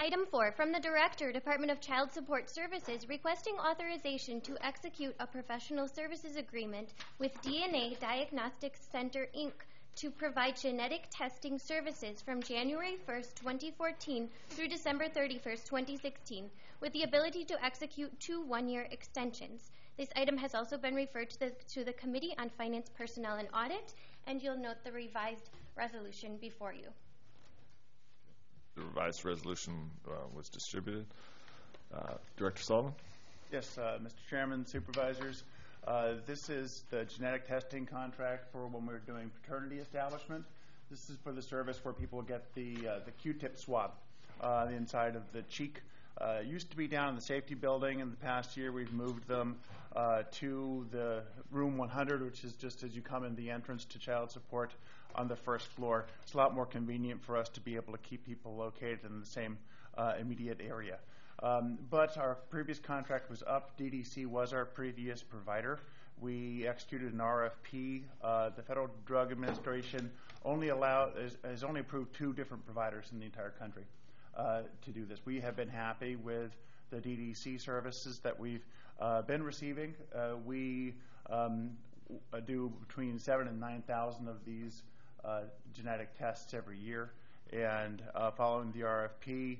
Item 4, from the Director, Department of Child Support Services, requesting authorization to execute a professional services agreement with DNA Diagnostics Center, Inc. to provide genetic testing services from January 1st, 2014 through December 31st, 2016, with the ability to execute 2 one-year extensions. This item has also been referred to the Committee on Finance, Personnel, and Audit, and you'll note the revised resolution before you. The revised resolution was distributed. Director Sullivan? Yes, Mr. Chairman, Supervisors. This is the genetic testing contract for when we're doing paternity establishment. This is for the service where people get the Q-tip swab the inside of the cheek. It used to be down in the safety building. In the past year, we've moved them to the room 100, which is just as you come in the entrance to child support on the first floor. It's a lot more convenient for us to be able to keep people located in the same immediate area. But our previous contract was up. DDC was our previous provider. We executed an RFP. The Federal Drug Administration has only approved 2 different providers in the entire country to do this. We have been happy with the DDC services that we've been receiving. We do between 7,000 and 9,000 of these genetic tests every year, and following the RFP,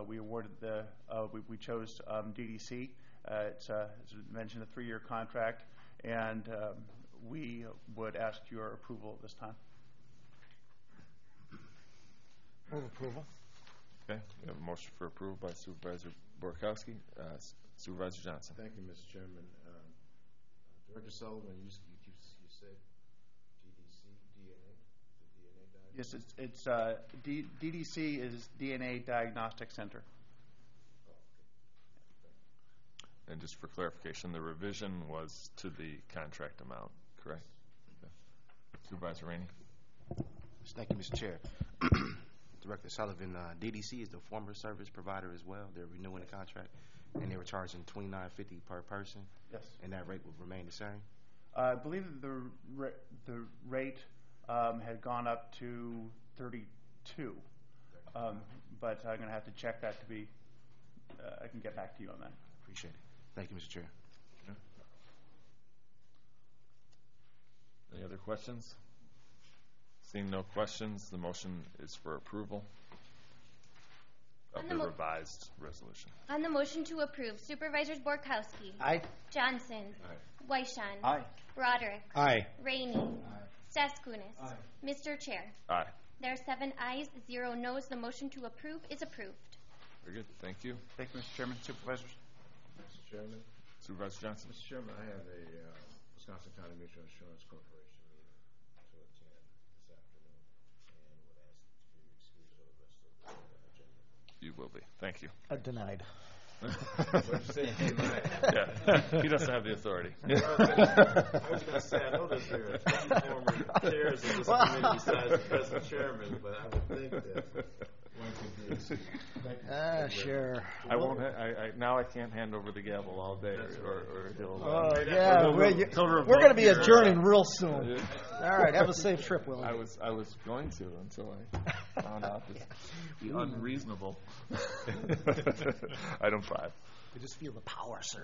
we chose DDC. It's as mentioned, a 3-year contract, and we would ask your approval at this time. Move approval. Okay, we have a motion for approval by Supervisor Borkowski. Supervisor Johnson. Thank you, Mr. Chairman. Director Sullivan, you said DDC, DNA, the DNA diagnostic? Yes, DDC is DNA Diagnostic Center. Oh, okay. And just for clarification, the revision was to the contract amount, correct? Okay. Supervisor Rainey. Thank you, Mr. Chair. Director Sullivan, DDC is the former service provider as well. They're renewing the contract, and they were charging $29.50 per person. Yes. And that rate would remain the same? I believe that the rate had gone up to 32, but I'm going to have to check that to be. I can get back to you on that. Appreciate it. Thank you, Mr. Chair. Okay. Any other questions? Seeing no questions, the motion is for approval of the revised resolution. On the motion to approve, Supervisors Borkowski. Aye. Johnson. Aye. Weishan. Aye. Broderick. Aye. Rainey. Aye. Staskunis. Aye. Mr. Chair. Aye. There are 7 ayes, 0 noes. The motion to approve is approved. Very good. Thank you. Thank you, Mr. Chairman. Supervisors. Mr. Chairman. Supervisor Johnson. Mr. Chairman, I have a Wisconsin County Mutual Insurance Corporation meeting to attend this afternoon, and would ask for your excuse for the rest of the agenda. You will be. Thank you. Denied. What did you say? Yeah. He doesn't have the authority. I was going to say, I know that there are 3 former chairs of this committee besides the present chairman, but I would think that one could be excused. Sure. I won't. Now I can't hand over the gavel all day, or he'll. Yeah, we're going to be adjourning real soon. All right, have a safe trip, Willie. I was going to until I found out this be unreasonable. Item 5. You just feel the power, sir.